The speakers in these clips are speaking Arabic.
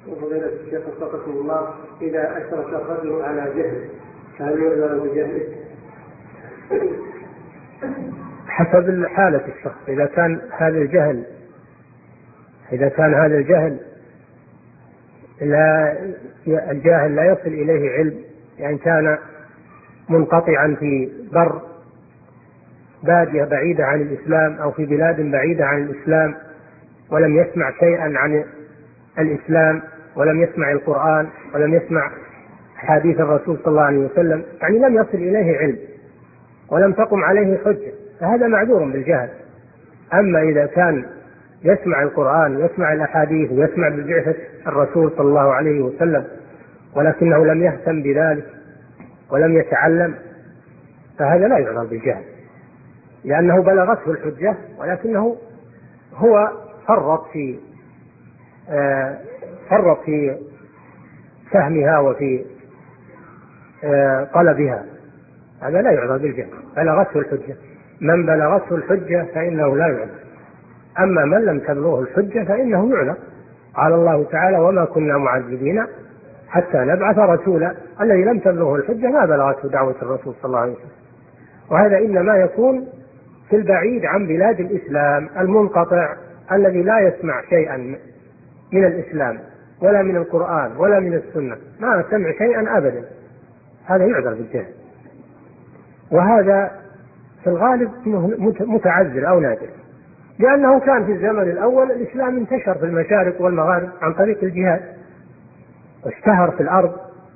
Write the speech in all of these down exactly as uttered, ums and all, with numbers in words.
وفضيلة الشيخ وفقكم الله، إذا أشرك الرجل على جهل هل يعذر بجهله؟ حسب حالة الشخص. إذا كان هذا الجهل إذا كان هذا الجهل لا الجاهل لا يصل إليه علم، يعني كان منقطعا في بر بادية بعيدة عن الإسلام أو في بلاد بعيدة عن الإسلام ولم يسمع شيئا عن الإسلام ولم يسمع القرآن ولم يسمع حديث الرسول صلى الله عليه وسلم، يعني لم يصل إليه علم ولم تقم عليه حجة، فهذا معذور بالجهل. أما إذا كان يسمع القرآن ويسمع الأحاديث ويسمع ببعثة الرسول صلى الله عليه وسلم ولكنه لم يهتم بذلك ولم يتعلم، فهذا لا يعذر بالجهل، لأنه بلغته الحجة ولكنه هو فرط في آه فرط في فهمها وفي آه طلبها، هذا لا يعذر بالجهل، بلغته الحجة. من بلغته الحجة فإنه لا يعذر، أما من لم تبلغه الحجة فإنه يعذر. قال الله تعالى: وما كنا معذبين حتى نبعث رسولا. الذي لم تبلغه الحجة ما بلغته دعوة الرسول صلى الله عليه وسلم، وهذا إنما يكون في البعيد عن بلاد الإسلام المنقطع الذي لا يسمع شيئا من الإسلام ولا من القرآن ولا من السنة، ما سمع شيئا أبدا، هذا يعذر بالجهل. وهذا في الغالب متعذر أو نادر، لأنه كان في الزمن الأول الإسلام انتشر في المشارق والمغارب عن طريق الجهاد، واشتهر في الأرض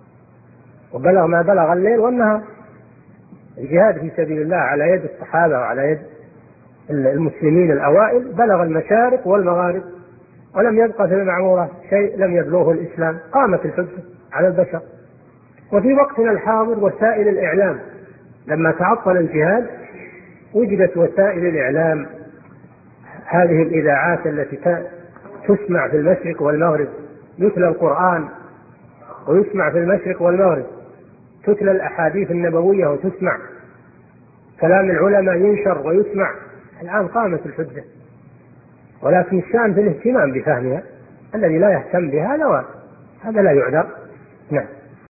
وبلغ ما بلغ الليل والنهار. الجهاد في سبيل الله على يد الصحابة وعلى يد المسلمين الأوائل بلغ المشارق والمغارب، ولم يبقى في المعمورة شيء لم يبلغه الإسلام، قامت الحجة على البشر. وفي وقتنا الحاضر وسائل الإعلام، لما تعطل الجهاد وجدت وسائل الإعلام، هذه الإذاعات التي تسمع في المشرق والمغرب، يتلى القرآن ويسمع في المشرق والمغرب، تتلى الأحاديث النبوية وتسمع كلام العلماء ينشر ويسمع. الآن قامت الحجة، ولكن الشأن في الاهتمام بفهمها، الذي لا يهتم بها هذا لا يعذر. نعم.